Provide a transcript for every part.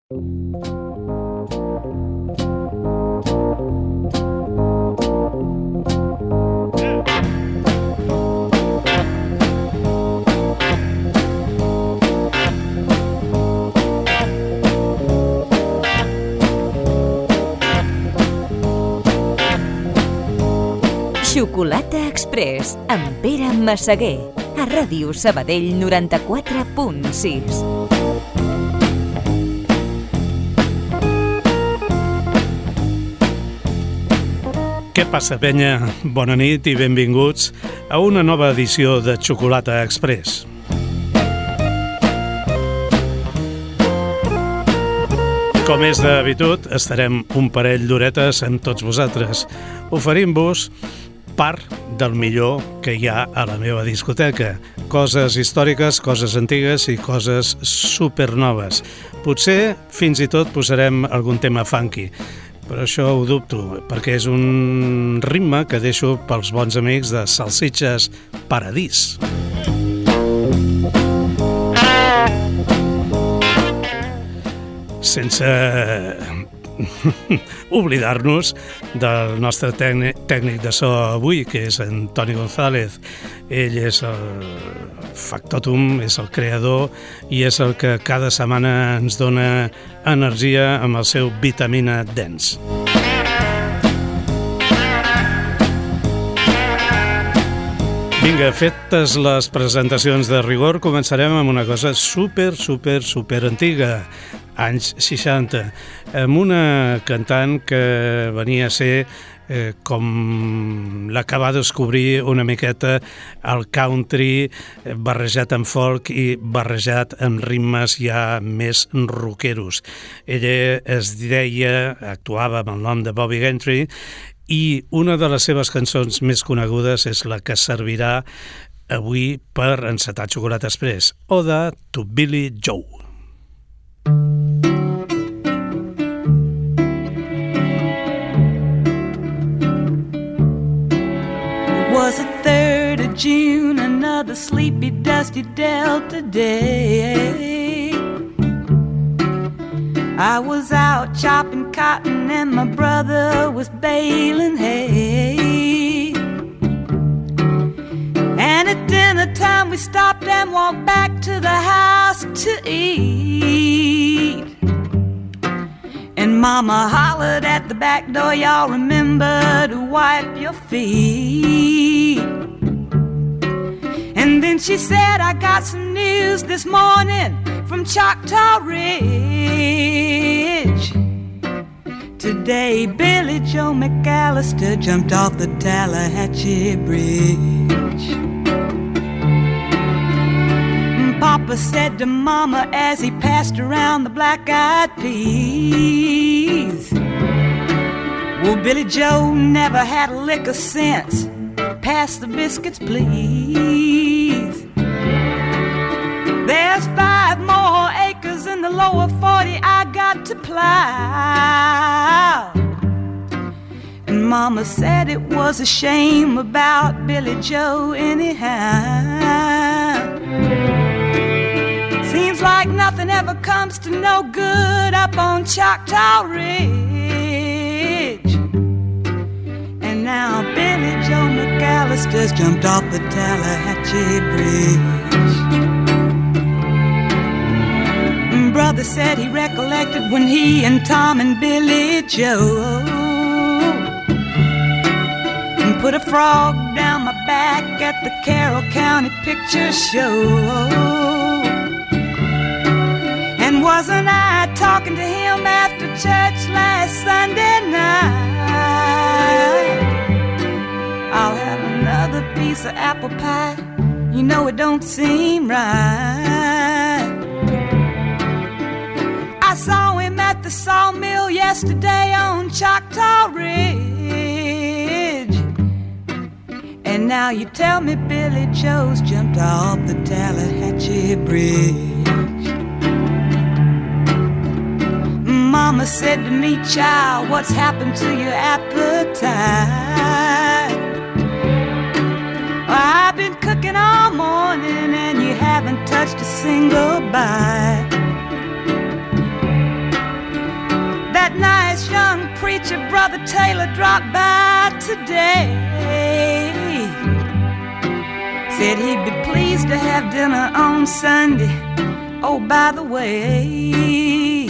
Xocolata Express amb Pere Massaguer a Ràdio Sabadell 94.6. Què passa, penya? Bona nit i benvinguts a una nova edició de Xocolata Express. Com és d'habitud, estarem un parell d'horetes amb tots vosaltres, oferint-vos part del millor que hi ha a la meva discoteca. Coses històriques, coses antigues i coses supernoves. Potser fins i tot posarem algun tema funky, però això ho dubto, perquè és un ritme que deixo pels bons amics de Salsitxes Paradís. Sense oblidar-nos del nostre tècnic de so avui, que és en Toni González. Ell és el factotum, és el creador i és el que cada setmana ens dona energia amb el seu Vitamina Dance. Vinga, fetes les presentacions de rigor, començarem amb una cosa super antiga, anys 60, amb una cantant que venia a ser com la que va descobrir una miqueta el country barrejat amb folk i barrejat amb ritmes ja més rockeros. Ella es deia, actuava amb el nom de Bobbie Gentry, i una de les seves cançons més conegudes és la que servirà avui per encetar Xocolata Express, Oda to Billy Joe. It was the 3rd of June, another sleepy, dusty Delta day. I was out chopping cotton and my brother was baling hay. And at dinner time we stopped and walked back to the house to eat. And Mama hollered at the back door, y'all remember to wipe your feet. And then she said, I got some news this morning from Choctaw Ridge. Today Billy Joe McAllister jumped off the Tallahatchie Bridge. Papa said to Mama as he passed around the black-eyed peas, well, Billy Joe never had a lick of sense. Pass the biscuits, please. There's 5 more acres in the lower 40 I got to plow. And Mama said it was a shame about Billy Joe anyhow. Seems like nothing ever comes to no good up on Choctaw Ridge. And now Billy Joe McAllister's jumped off the Tallahatchie Bridge. Brother said he recollected when he and Tom and Billy Joe put a frog down my back at the Carroll County Picture Show. And wasn't I talking to him after church last Sunday night? I'll have another piece of apple pie. You know it don't seem right. I saw him at the sawmill yesterday on Choctaw Ridge. And now you tell me Billy Joe's jumped off the Tallahatchie Bridge. Mama said to me, child, what's happened to your appetite? I've been cooking all morning and you haven't touched a single bite. preacher, Brother Taylor, dropped by today. Said he'd be pleased to have dinner on Sunday. Oh, by the way,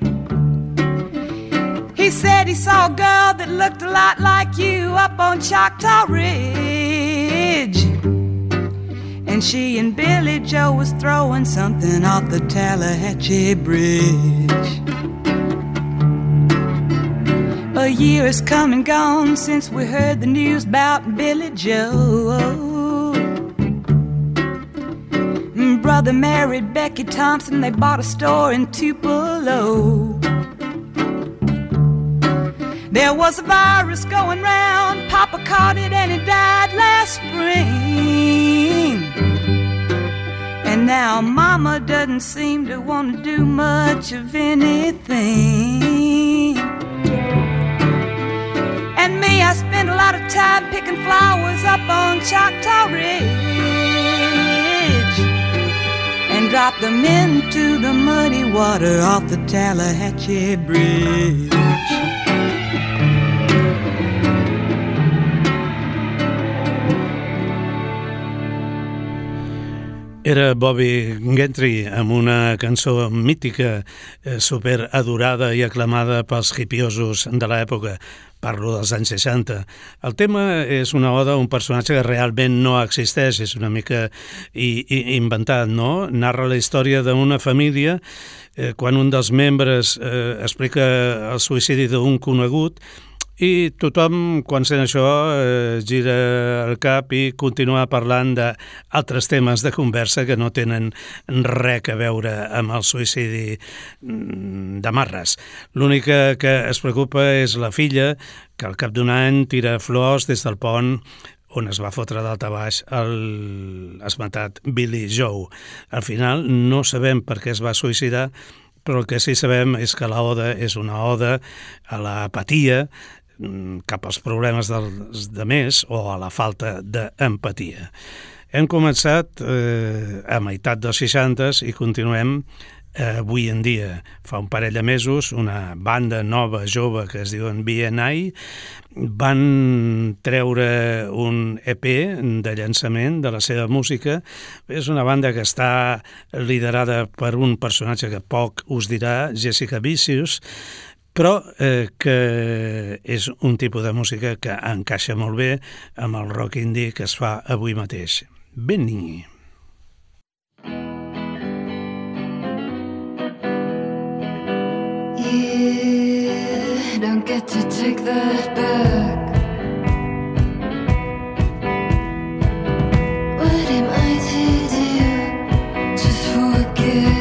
he said he saw a girl that looked a lot like you up on Choctaw Ridge, and she and Billy Joe was throwing something off the Tallahatchie Bridge. A year has come and gone since we heard the news about Billy Joe. Brother married Becky Thompson, they bought a store in Tupelo. There was a virus going round, Papa caught it and he died last spring. And now Mama doesn't seem to want to do much of anything. And me, I spend a lot of time picking flowers up on Choctaw Ridge and drop them into the muddy water off the Tallahatchie Bridge. Era Bobby Gentry amb una cançó mítica, super adorada i aclamada pels hipiosos de l'època. Parlo dels anys 60. El tema és una oda a un personatge que realment no existeix, és una mica inventat, no? Narra la història d'una família quan un dels membres explica el suïcidi d'un conegut i tothom, quan sent això, gira el cap i continua parlant d'altres temes de conversa que no tenen res a veure amb el suïcidi de Marres. L'única que es preocupa és la filla, que al cap d'un any tira flors des del pont on es va fotre d'alta baix l'esmentat Billy Joe. Al final no sabem per què es va suïcidar, però el que sí sabem és que la oda és una oda a l'apatia cap als problemes dels demés o a la falta d'empatia. Hem començat a meitat dels 60s i continuem avui en dia. Fa un parell de mesos una banda nova, jove, que es diuen BNI, van treure un EP de llançament de la seva música. És una banda que està liderada per un personatge que poc us dirà, Jessica Vicious, però que és un tipus de música que encaixa molt bé amb el rock indie que es fa avui mateix. Benny. You don't get to take that back. What am I to do? Just forget.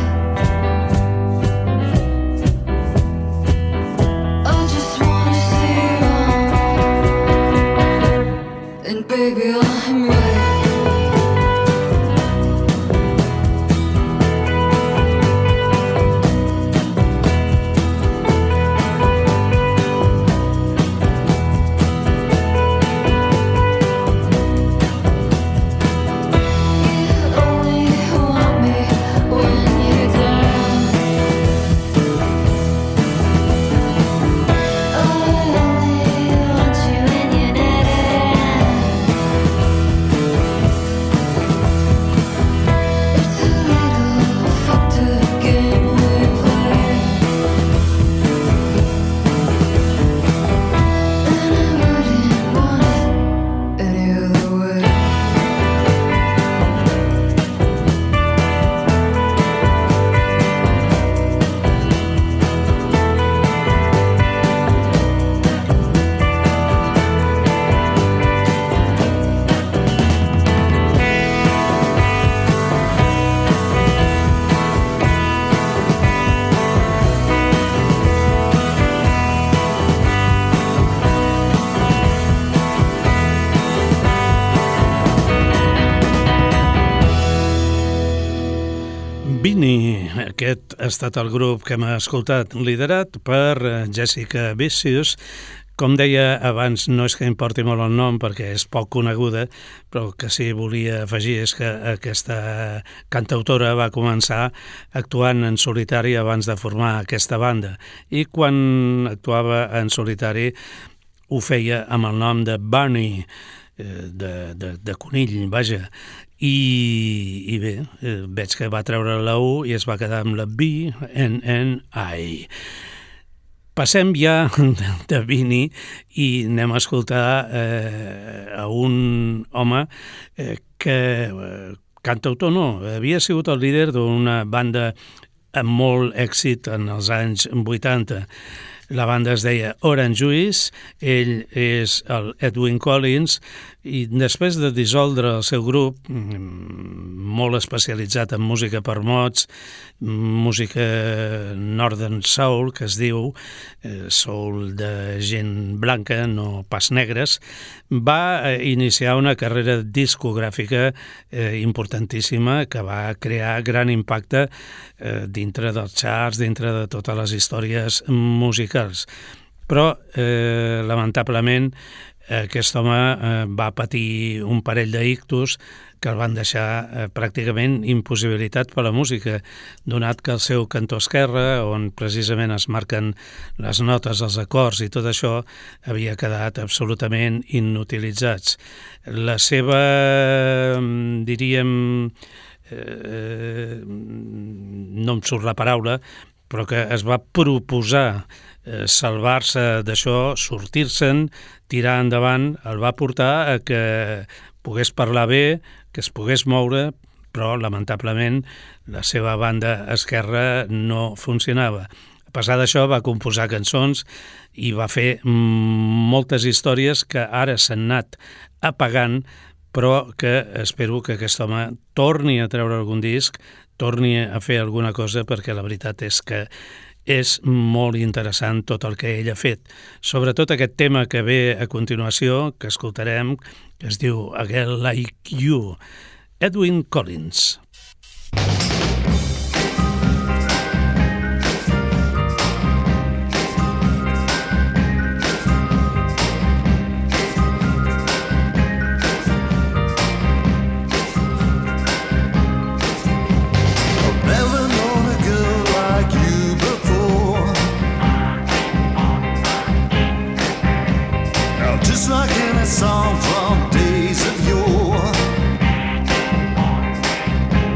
I just wanna say Beanie, aquest ha estat el grup que hem escoltat, liderat per Jessica Vicious. Com deia abans, no és que importi molt el nom perquè és poc coneguda, però que sí volia afegir és que aquesta cantautora va començar actuant en solitari abans de formar aquesta banda, i quan actuava en solitari ho feia amb el nom de Bunny, de conill, vaja. I bé, veig que va treure la U i es va quedar amb la B, N, I. Passem ja de Beanie i anem a escoltar a un home que, cantautor no, havia sigut el líder d'una banda amb molt èxit en els anys 80. La banda es deia Orange Juice, ell és el Edwyn Collins, i després de dissoldre el seu grup, molt especialitzat en música per mots, música Northern Soul, que es diu, soul de gent blanca, no pas negres, va iniciar una carrera discogràfica importantíssima que va crear gran impacte dintre dels charts, dintre de totes les històries musicals. Però, lamentablement, aquest home va patir un parell d'ictus que el van deixar pràcticament impossibilitat per la música, donat que el seu cantó esquerre, on precisament es marquen les notes, els acords i tot això, havia quedat absolutament inutilitzats. La seva, diríem, no em surt la paraula, però que es va proposar salvar-se d'això, sortir-se'n, tirar endavant, el va portar a que pogués parlar bé, que es pogués moure, però lamentablement la seva banda esquerra no funcionava. A pesar d'això va composar cançons i va fer moltes històries que ara s'han anat apagant, però que espero que aquest home torni a treure algun disc, torni a fer alguna cosa, perquè la veritat és que és molt interessant tot el que ell ha fet. Sobretot aquest tema que ve a continuació, que escoltarem, que es diu A Girl Like You, Edwyn Collins. Song from days of yore.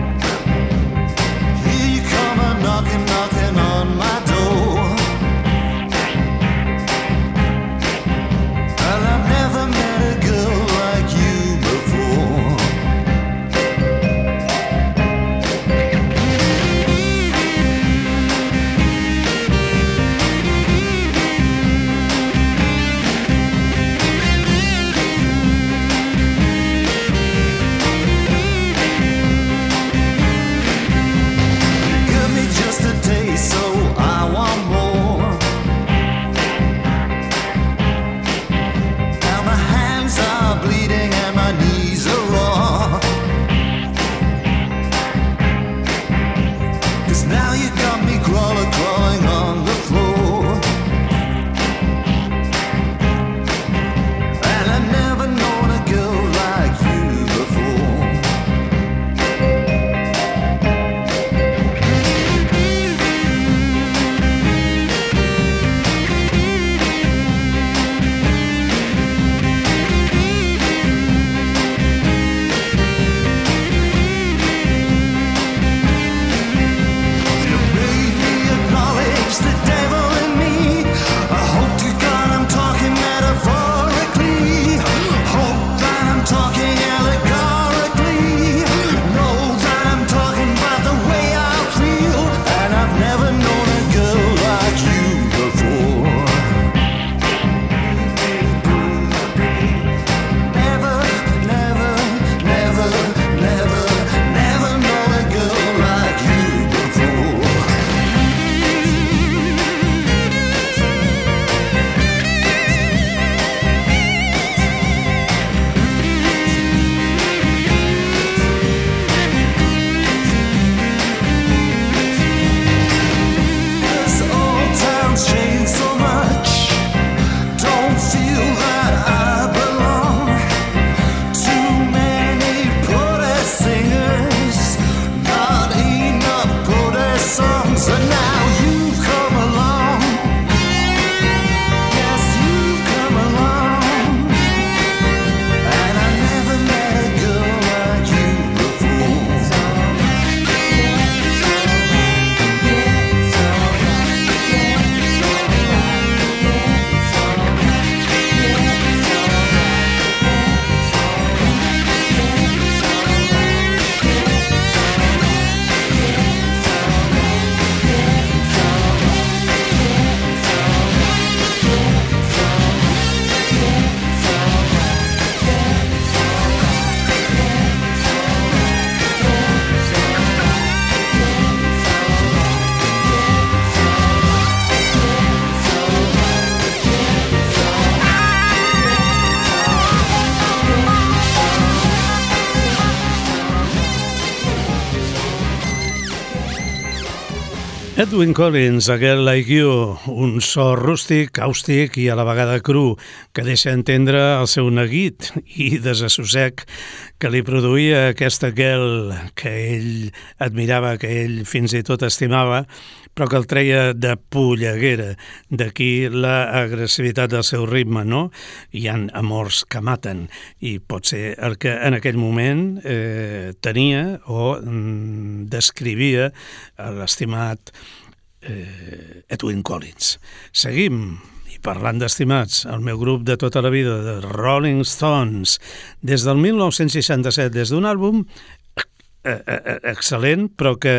Edwyn Collins, A Girl Like You, un so rústic, càustic i a la vegada cru, que deixa entendre el seu neguit i desassossec que li produïa aquesta girl que ell admirava, que ell fins i tot estimava, però que el treia de polleguera. D'aquí l'agressivitat del seu ritme, no? Hi ha amors que maten, i pot ser el que en aquell moment tenia o descrivia l'estimat Edwyn Collins. Seguim, i parlant d'estimats, el meu grup de tota la vida, de Rolling Stones, des del 1967, des d'un àlbum excel·lent, però que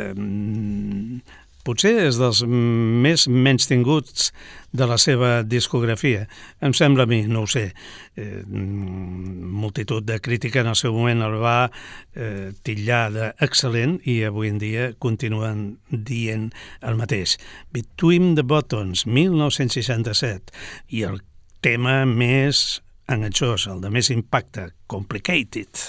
potser és dels més menystinguts de la seva discografia. Em sembla a mi, no ho sé. Multitud de crítica en el seu moment el va titllar d'excel·lent i avui en dia continuen dient el mateix. Between the Buttons, 1967, i el tema més enganxós, el de més impacte, Complicated.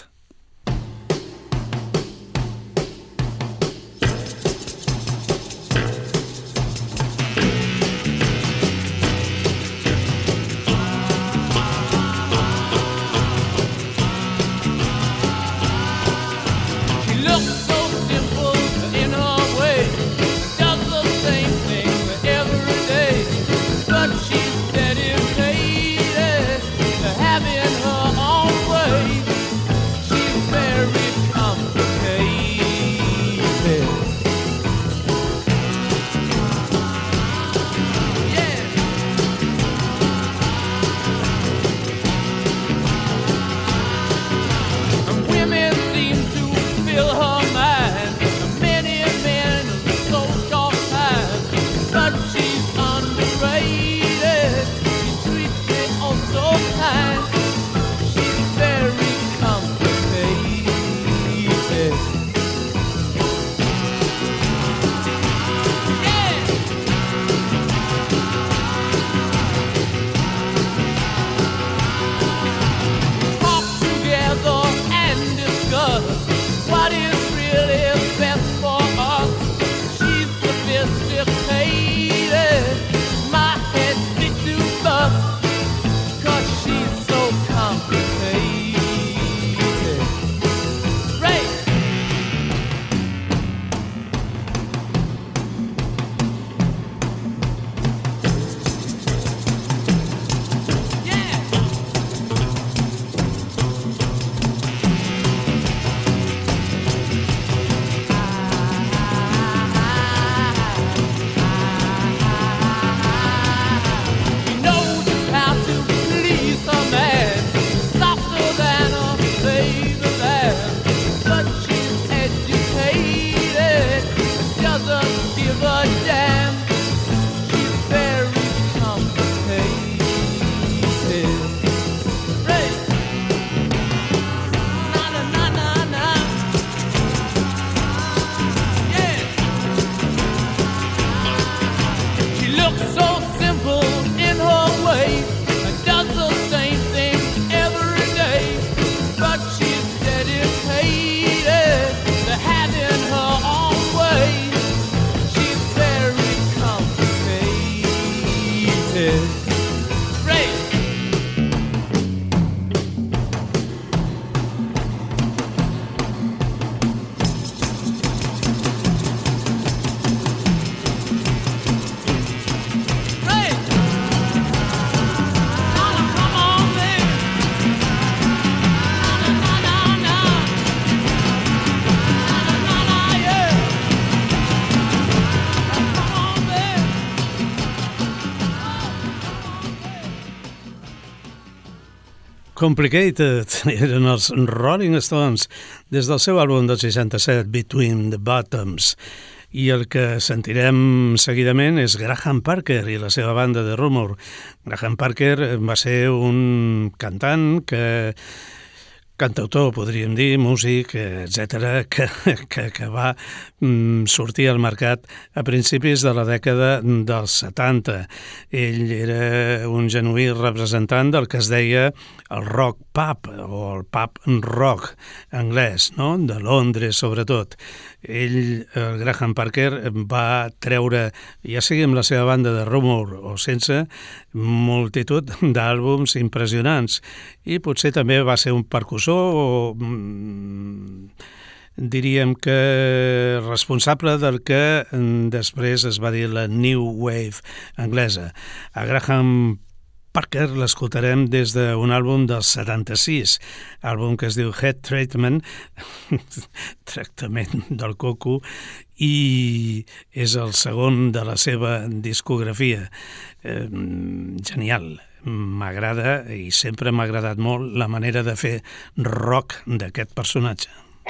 Complicated eren els Rolling Stones des del seu àlbum del 67, Between the Bottoms. I el que sentirem seguidament és Graham Parker i la seva banda de Rumour. Graham Parker va ser un cantant cantautor, podríem dir, músic, etc., que va sortir al mercat a principis de la dècada dels 70. Ell era un genuí representant del que es deia el rock pub, o el pub rock anglès, no? De Londres, sobretot. Ell, el Graham Parker, va treure, ja sigui amb la seva banda de Rumour o sense, multitud d'àlbums impressionants, i potser també va ser un percussor o diríem que responsable del que després es va dir la New Wave anglesa. A Graham Parker l'escoltarem des d'un àlbum del 76, àlbum que es diu Head Treatment, tractament del coco, i és el segon de la seva discografia. Genial, m'agrada i sempre m'ha agradat molt la manera de fer rock d'aquest personatge.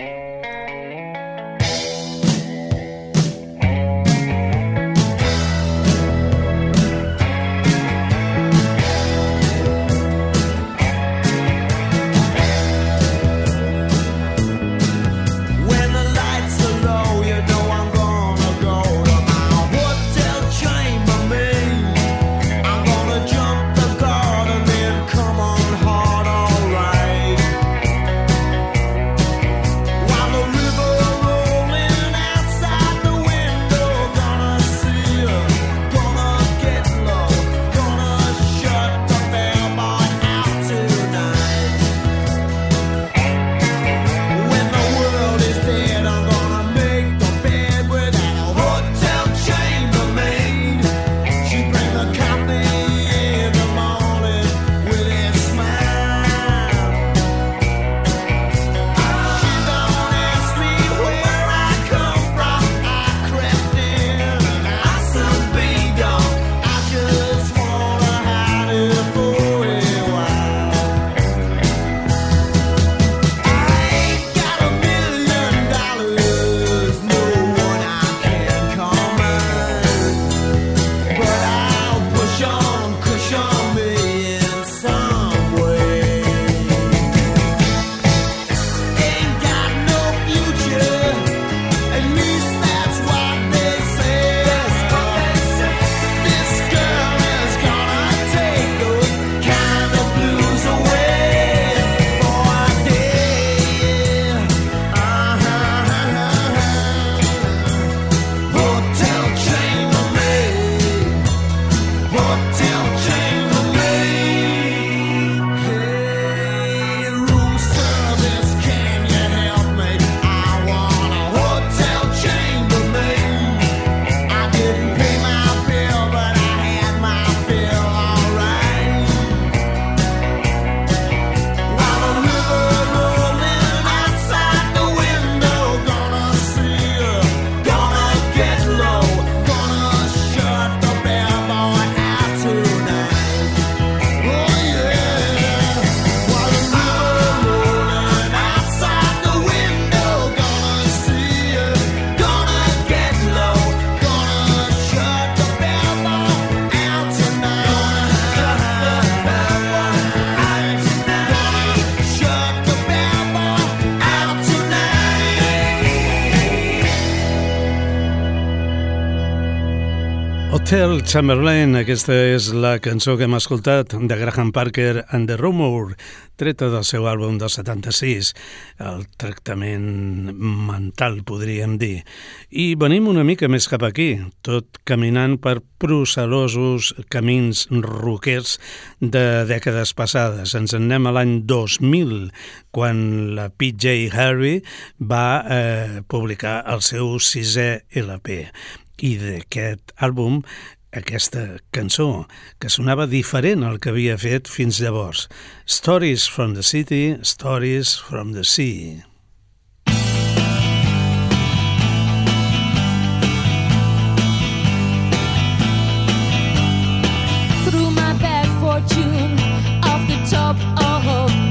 Hotel Chamberlain, aquesta és la cançó que hem escoltat de Graham Parker and the Rumour, treta del seu àlbum del 76, el tractament mental, podríem dir. I venim una mica més cap aquí, tot caminant per procelosos camins roquers de dècades passades. Ens en anem a l'any 2000, quan la PJ Harvey va publicar el seu 6è LP. I d'aquest àlbum, aquesta cançó, que sonava diferent al que havia fet fins llavors. Stories from the City, Stories from the Sea. Through my bad fortune, off the top of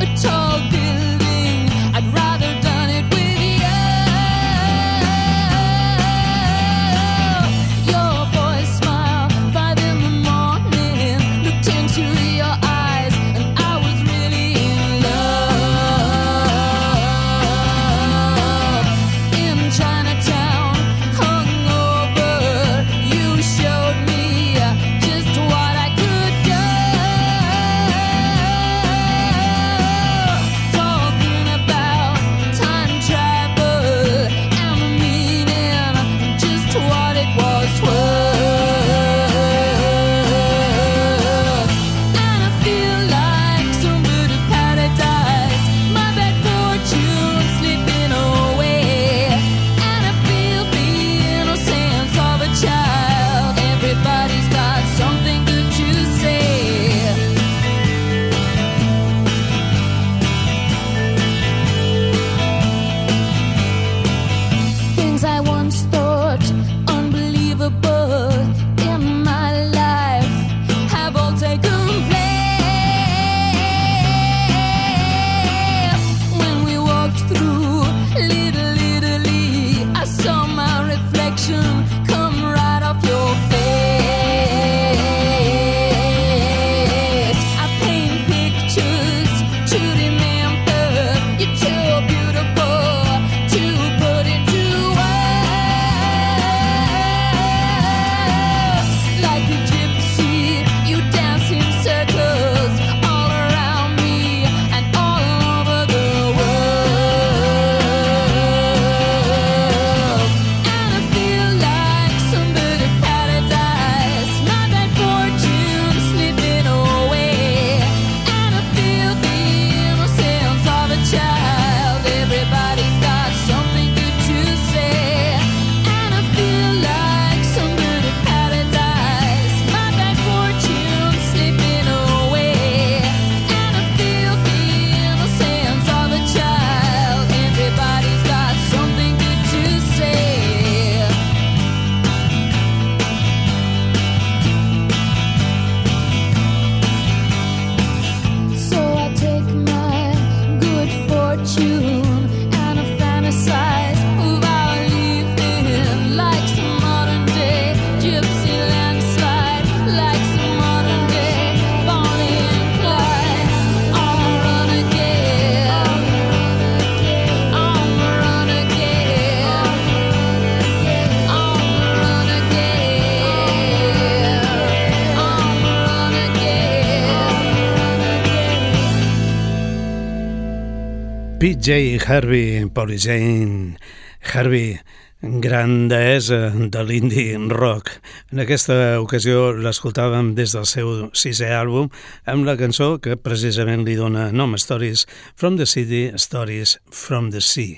PJ Harvey, Polly Jane Harvey, gran deessa de l'indie rock. En aquesta ocasió l'escoltàvem des del seu 6è àlbum amb la cançó que precisament li dona nom, Stories from the City, Stories from the Sea.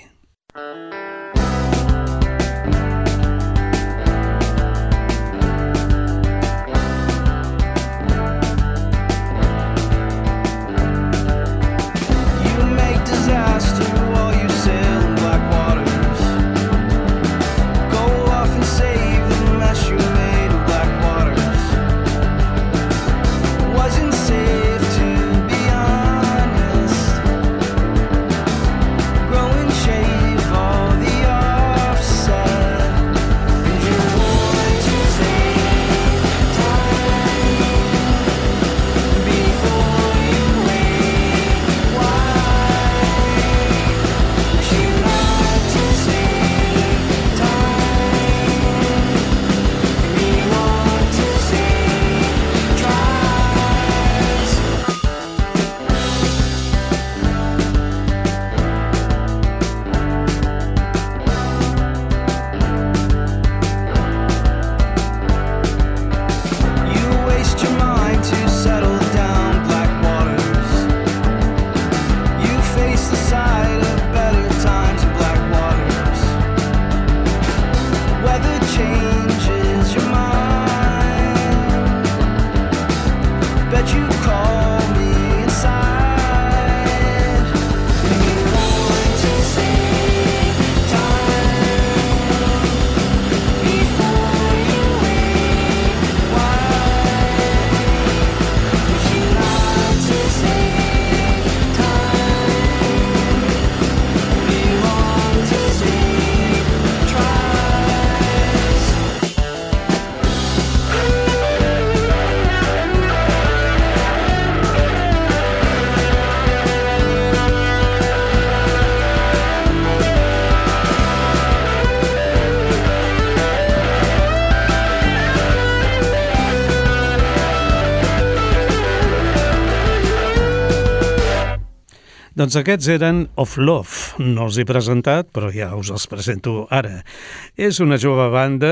Doncs aquests eren Of Love, no els he presentat, però ja us els presento ara. És una jove banda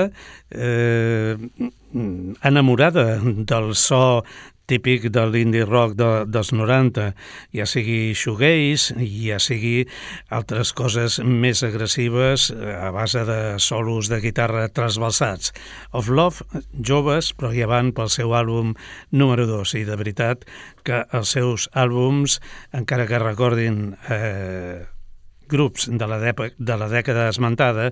enamorada del so típic de l'indie rock dels 90, ja sigui shoegaze, ja sigui altres coses més agressives a base de solos de guitarra trasbalsats. Of Love, joves, però ja van pel seu àlbum número 2, i de veritat que els seus àlbums, encara que recordin grups de la dècada esmentada,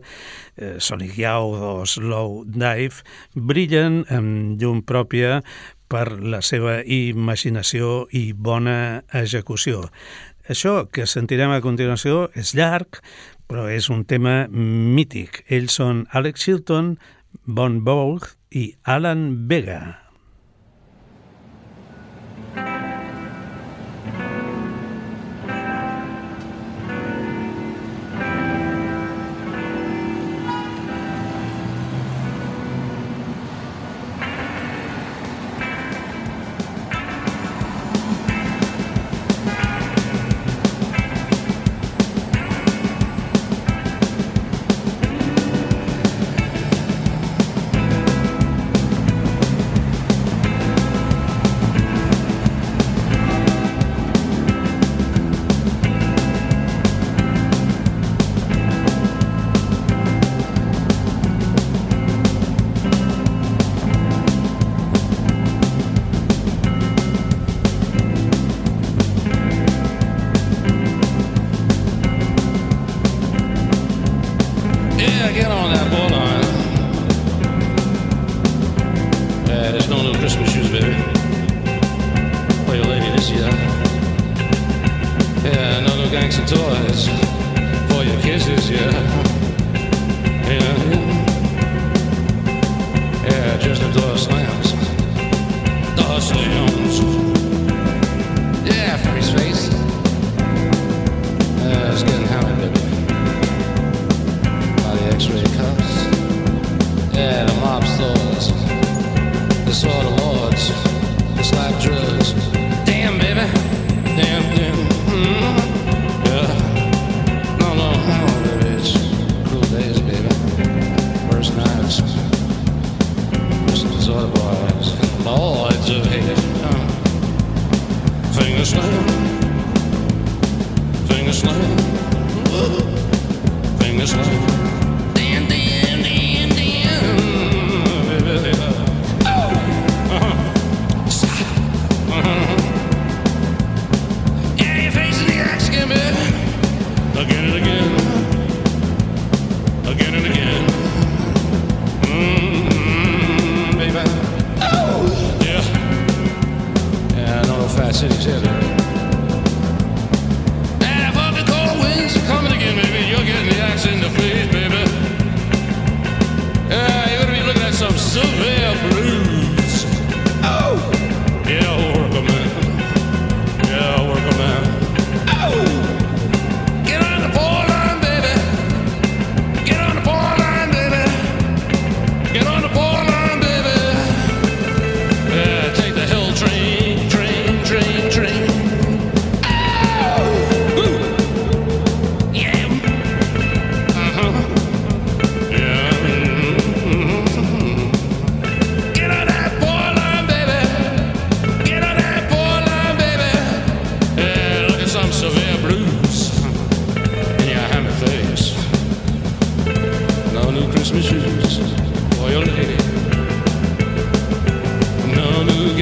Sonic Youth o Slow Dive, brillen amb llum pròpia per la seva imaginació i bona execució. Això que sentirem a continuació és llarg, però és un tema mític. Ells són Alex Chilton, Von Vogt i Alan Vega. Drugs. Damn, baby. Damn. Yeah.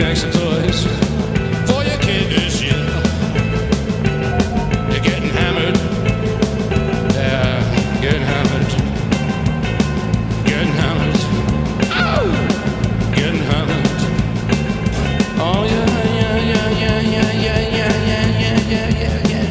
gangster toys for your kid this year. You're getting hammered. Yeah, getting hammered. Getting hammered. Oh! Getting hammered. Oh yeah, yeah, yeah, yeah, yeah, yeah, yeah, yeah, yeah, yeah, yeah, yeah.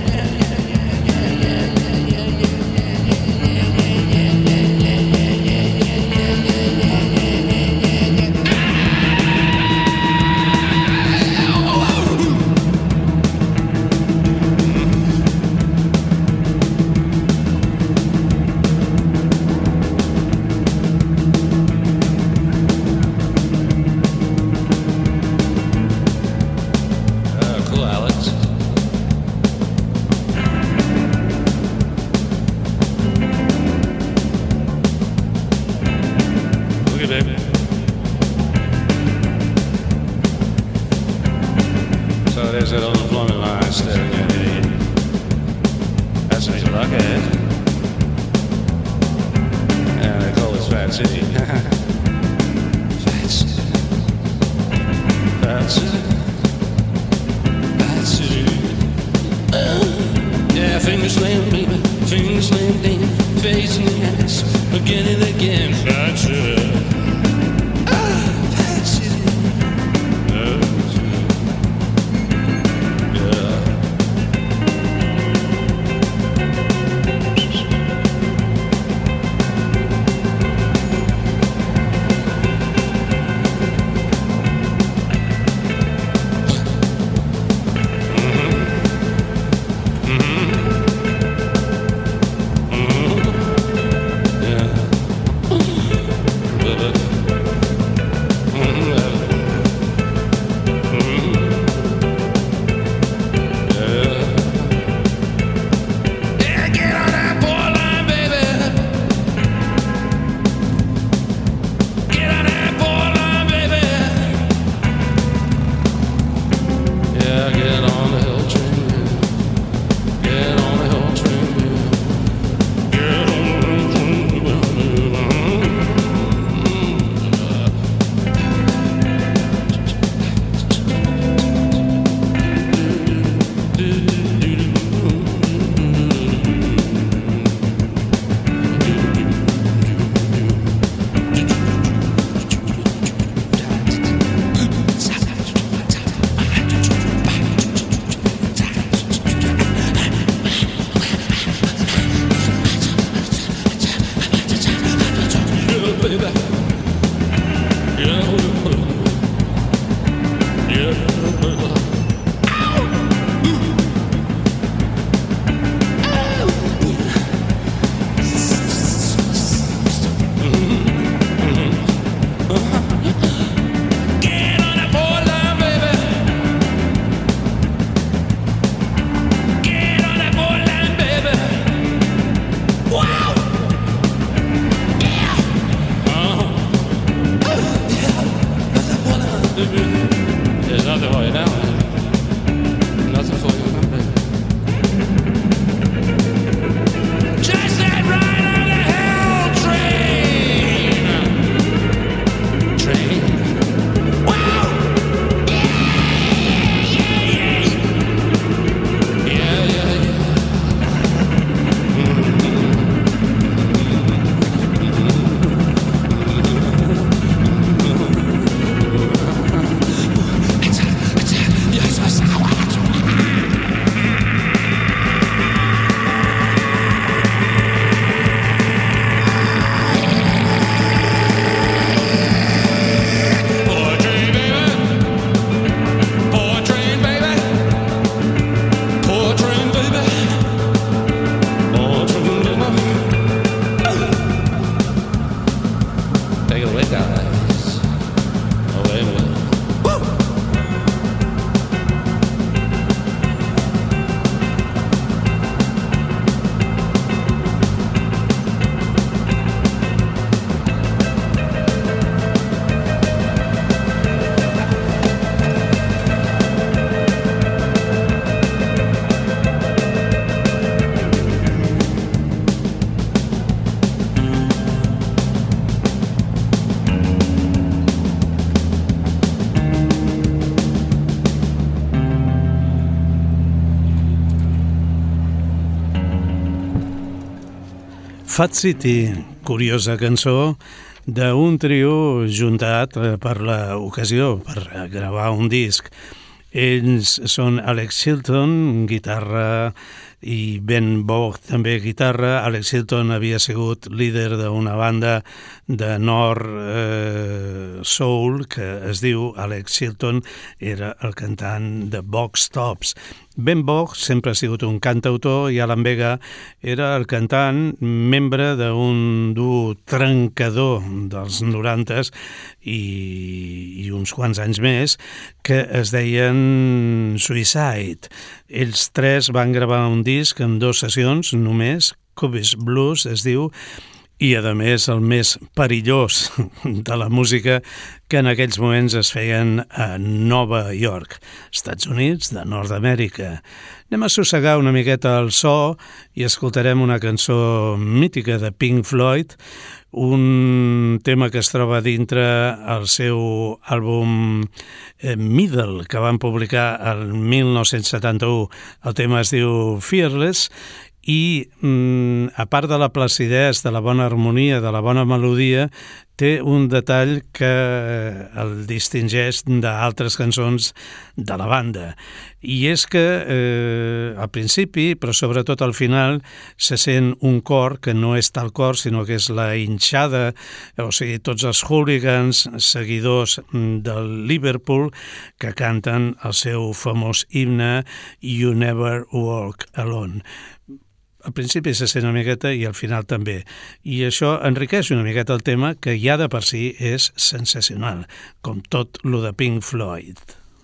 Fat City, curiosa cançó d'un trio juntat per l'ocasió, per gravar un disc. Ells són Alex Chilton, guitarra, i Ben Bogg també guitarra. Alex Chilton havia sigut líder d'una banda de nord soul que es diu Alex Chilton, era el cantant de Box Tops. Ben Bogg sempre ha sigut un cantautor i Alan Vega era el cantant, membre d'un duo trencador dels 90s i uns quants anys més, que es deien Suicide. Ells tres van gravar un disc en 2 sessions només, Cubis Blues es diu, i a més el més perillós de la música que en aquells moments es feien a Nova York, Estats Units de Nord-Amèrica. Anem a sossegar una miqueta el so i escoltarem una cançó mítica de Pink Floyd, un tema que es troba dintre el seu àlbum Middle, que van publicar el 1971. El tema es diu Fearless, i a part de la placidesa, de la bona harmonia, de la bona melodia, té un detall que el distingeix d'altres cançons de la banda, i és que al principi, però sobretot al final, se sent un cor que no és tal cor, sinó que és la hinchada, o sigui, tots els hooligans, seguidors del Liverpool, que canten el seu famós himne You Never Walk Alone. Al principi se sent una miqueta i al final també. I això enriqueix una miqueta el tema, que ja de per si és sensacional, com tot lo de Pink Floyd.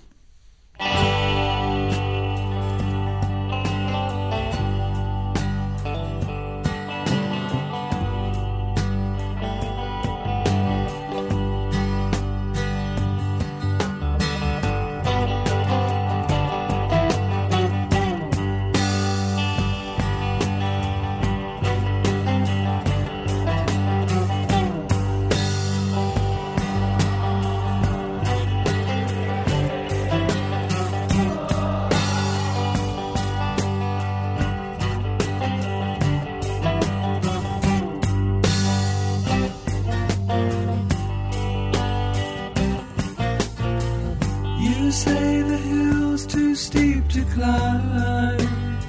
You say the hill's too steep to climb.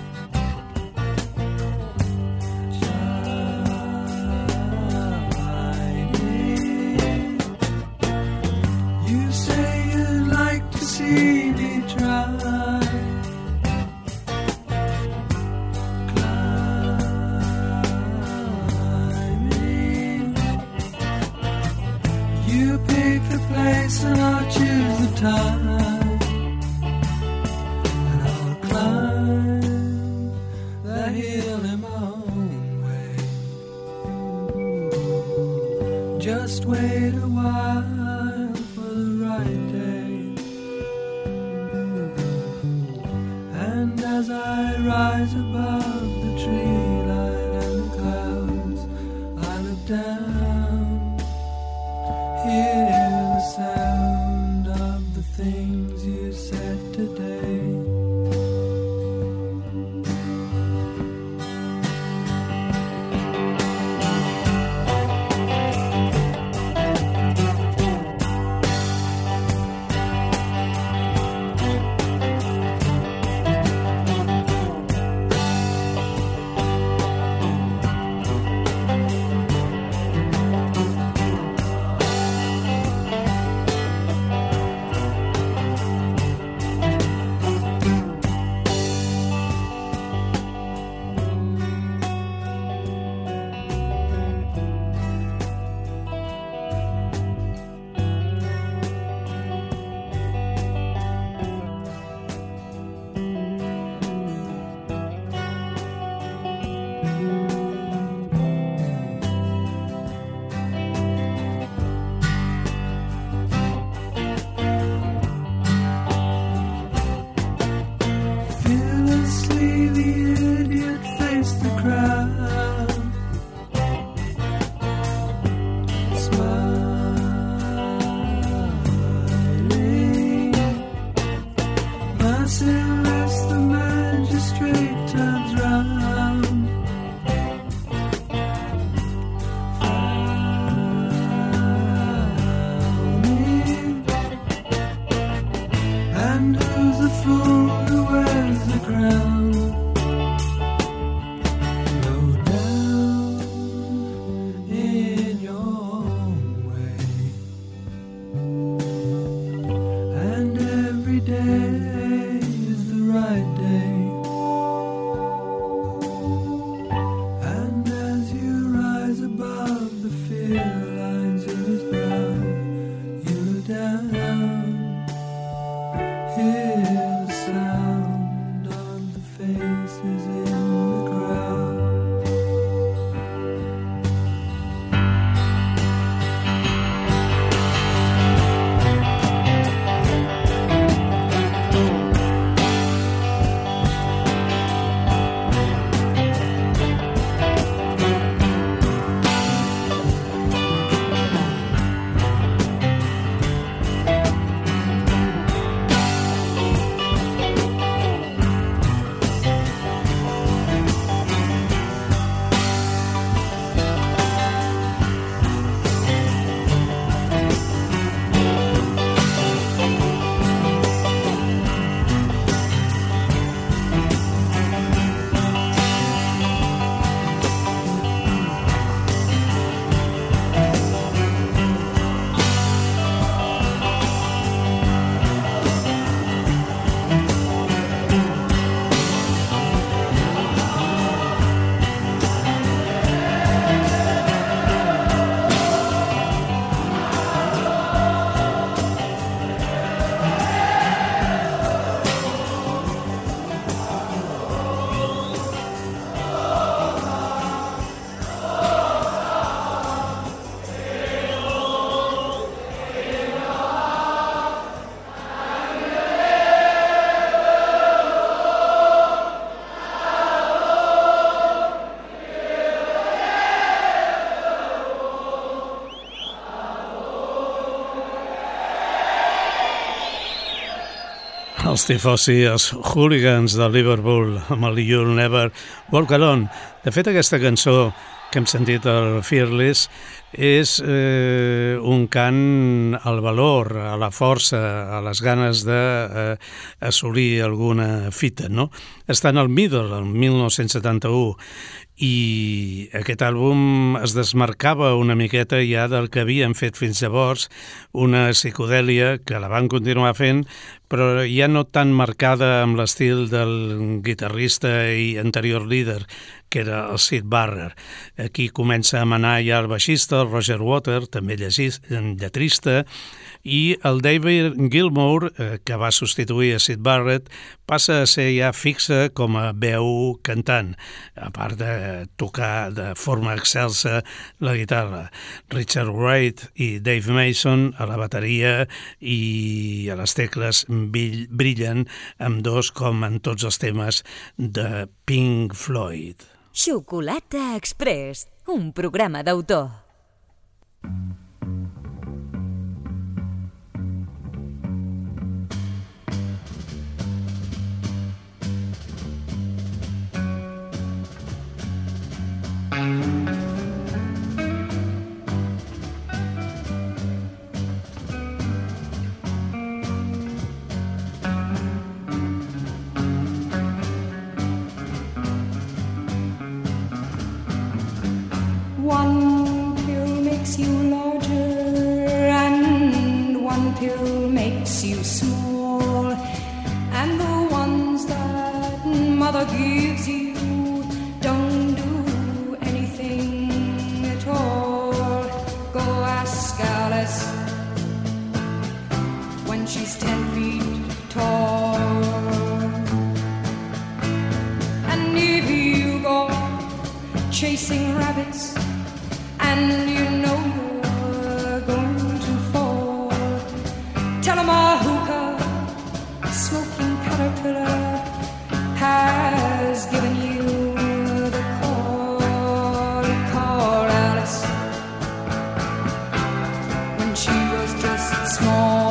You say you'd like to see me try. Climbing. You pick the place and I'll choose the time. Just wait a while for the right day. And as I rise above the tree line and the clouds, I look down, hear the sound of the things you said today. day is the right day. And as you rise above the fear lines in his brow, you look down, hear the sound of the faces in the crowd. Els tifosi, els hooligans de Liverpool amb el You'll Never Walk Alone. De fet, aquesta cançó que hem sentit al Fearless és un cant al valor, a la força, a les ganes d'assolir alguna fita, no? Està en el Middle, el 1971, i aquest àlbum es desmarcava una miqueta ja del que havien fet fins llavors, una psicodèlia que la van continuar fent, però ja no tan marcada amb l'estil del guitarrista i anterior líder, que era el Syd Barrett. Aquí comença a manar ja el baixista, el Roger Waters, també lletrista, i el David Gilmour, que va substituir a Syd Barrett, passa a ser ja fixa com a veu cantant, a part de tocar de forma excelsa la guitarra. Richard Wright i Dave Mason a la bateria i a les tecles brillen amb dos com en tots els temes de Pink Floyd. Xocolata Express, un programa d'autor. One pill makes you larger and one pill makes you small, and the ones that mother gives you don't do anything at all. Go ask Alice when she's 10 feet tall. And if you go chasing rabbits and you know you're going to fall, tell 'em a hookah, a smoking caterpillar has given you the call. Call Alice when she was just small.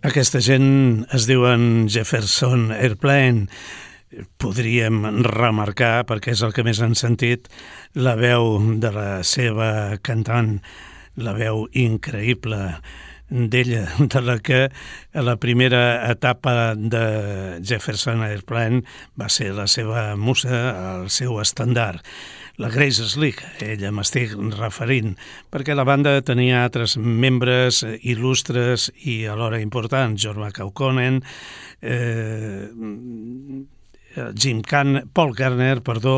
Aquesta gent es diuen Jefferson Airplane. Podríem remarcar, perquè és el que més han sentit, la veu de la seva cantant, la veu increïble d'ella, de la que a la primera etapa de Jefferson Airplane va ser la seva musa, el seu estendard. La Grace Slick, ella m'estic referint, perquè la banda tenia altres membres il·lustres i alhora importants, George McAuconen, Paul Garner,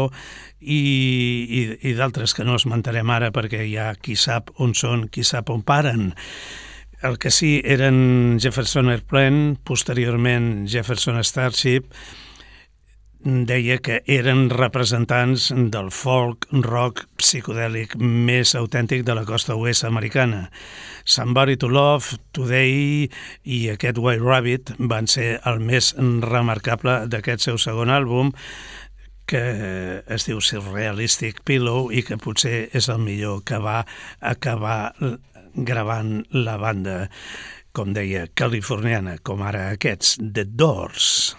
i d'altres que no esmentarem ara perquè ja qui sap on són, qui sap on paren. El que sí eren Jefferson Airplane, posteriorment Jefferson Starship, deia que eren representants del folk rock psicodèlic més autèntic de la costa oest americana. Somebody to Love, Today i aquest White Rabbit van ser el més remarcable d'aquest seu segon àlbum, que es diu Surrealistic Pillow i que potser és el millor que va acabar gravant la banda, com deia, californiana, com ara aquests, The Doors.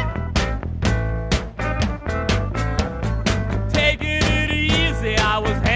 I was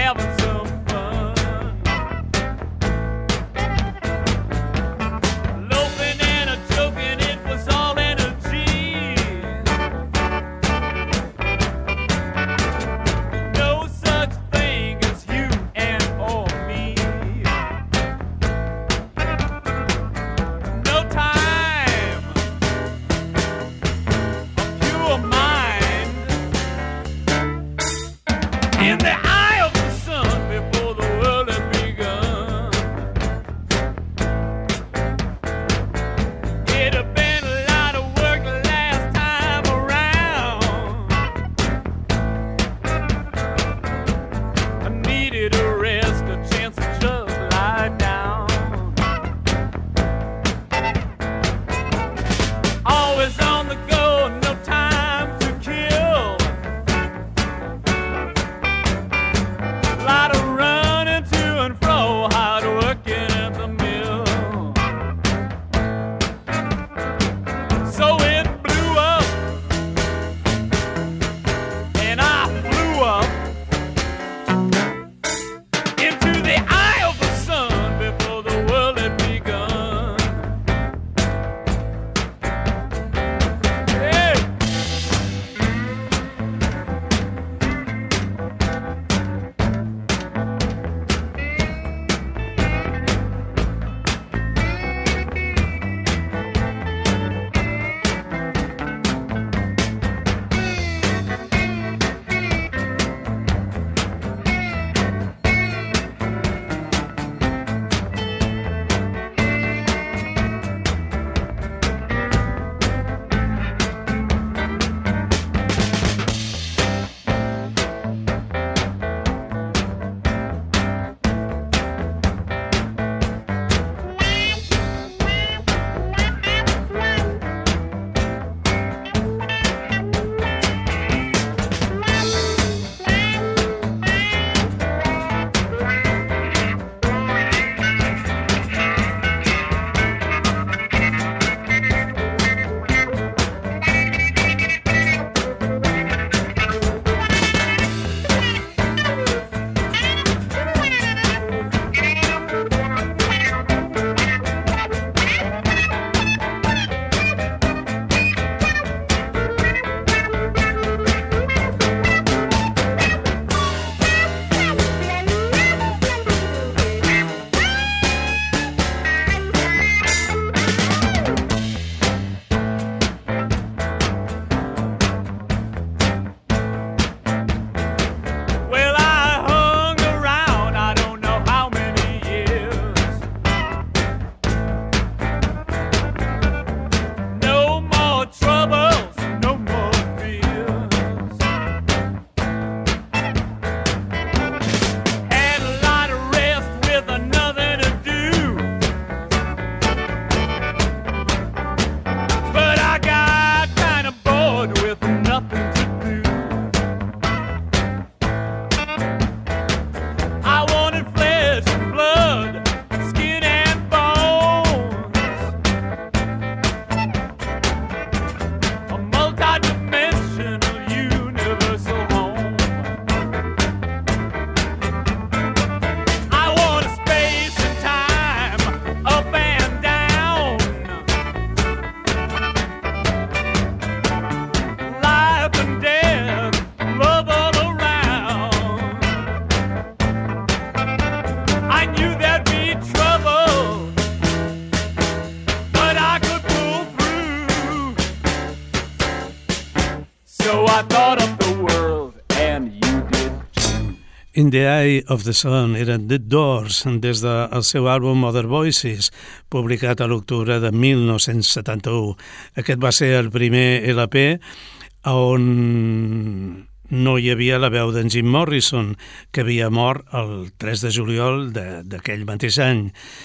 In the Eye of the Sun eren The Doors des del seu àlbum Other Voices, publicat a l'octubre de 1971. Aquest va ser el primer LP on no hi havia la veu d'en Jim Morrison, que havia mort el 3 de juliol d'aquell mateix any.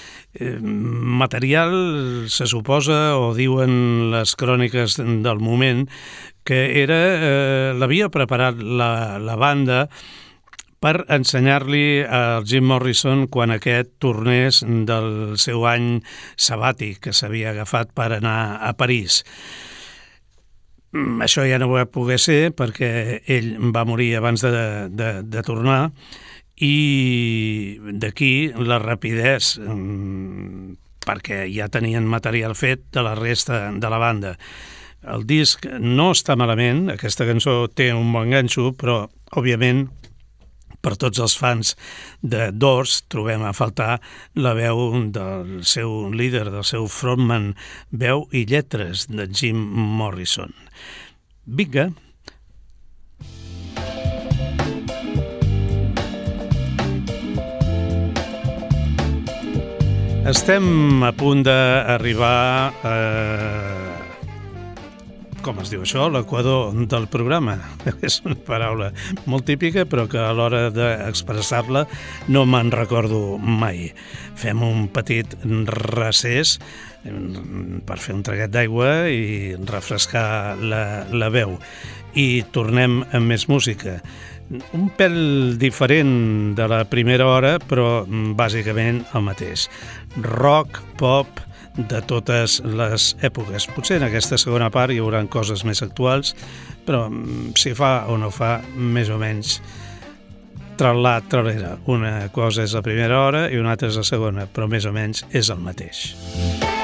Material, se suposa, o diuen les cròniques del moment, que l'havia preparat la banda per ensenyar-li al Jim Morrison quan aquest tornés del seu any sabàtic que s'havia agafat per anar a París. Això ja no va poder ser perquè ell va morir abans de tornar, i d'aquí la rapidesa, perquè ja tenien material fet de la resta de la banda. El disc no està malament, aquesta cançó té un bon ganxo, però, òbviament, per tots els fans de Doors trobem a faltar la veu del seu líder, del seu frontman, veu i lletres de Jim Morrison. Vinga. Estem a punt d'arribar a... com es diu això? L'equador del programa. És una paraula molt típica, però que a l'hora d'expressar-la no me'n recordo mai. Fem un petit recés per fer un traguet d'aigua i refrescar la veu. I tornem amb més música. Un pèl diferent de la primera hora, però bàsicament el mateix. Rock, pop, de totes les èpoques. Potser en aquesta segona part hi haurà coses més actuals, però si fa o no fa, més o menys tralà, tralera. Una cosa és la primera hora i una altra és la segona, però més o menys és el mateix.